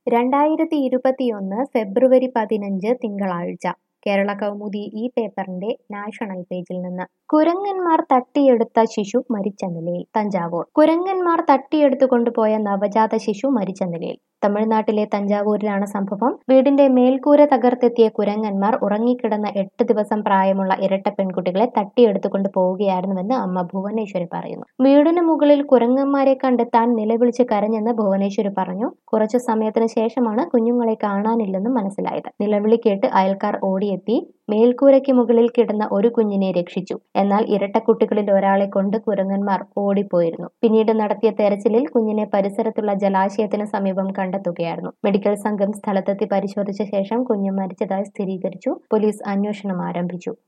2021 ഫെബ്രുവരി 15 തിങ്കളാഴ്ച കേരള കൗമുദി ഈ പേപ്പറിന്റെ നാഷണൽ പേജിൽ നിന്ന് കുരങ്ങന്മാർ തട്ടിയെടുത്ത ശിശു മരിച്ച നിലയിൽ. തഞ്ചാവൂർ കുരങ്ങന്മാർ തട്ടിയെടുത്തു കൊണ്ടുപോയ നവജാത ശിശു മരിച്ച നിലയിൽ. തമിഴ്നാട്ടിലെ തഞ്ചാവൂരിലാണ് സംഭവം. വീടിന്റെ മേൽക്കൂര തകർത്തെത്തിയ കുരങ്ങന്മാർ ഉറങ്ങിക്കിടന്ന 8 ദിവസം പ്രായമുള്ള ഇരട്ട പെൺകുട്ടികളെ തട്ടിയെടുത്തുകൊണ്ട് പോവുകയായിരുന്നുവെന്ന് അമ്മ ഭുവനേശ്വരി പറയുന്നു. വീടിന് മുകളിൽ കുരങ്ങന്മാരെ കണ്ട് താൻ നിലവിളിച്ച് കരഞ്ഞെന്ന് ഭുവനേശ്വരി പറഞ്ഞു. കുറച്ചു സമയത്തിന് ശേഷമാണ് കുഞ്ഞുങ്ങളെ കാണാനില്ലെന്ന് മനസ്സിലായത്. നിലവിളി കേട്ട് അയൽക്കാർ ഓടിയെത്തി മേൽക്കൂരയ്ക്ക് മുകളിൽ കിടന്ന ഒരു കുഞ്ഞിനെ രക്ഷിച്ചു. എന്നാൽ ഇരട്ടക്കുട്ടികളിൽ ഒരാളെ കൊണ്ട് കുരങ്ങന്മാർ ഓടിപ്പോയിരുന്നു. പിന്നീട് നടത്തിയ തെരച്ചിലിൽ കുഞ്ഞിനെ പരിസരത്തുള്ള ജലാശയത്തിന് സമീപം കണ്ടെത്തുകയായിരുന്നു. മെഡിക്കൽ സംഘം സ്ഥലത്തെത്തി പരിശോധിച്ച ശേഷം കുഞ്ഞ് മരിച്ചതായി സ്ഥിരീകരിച്ചു. പോലീസ് അന്വേഷണം ആരംഭിച്ചു.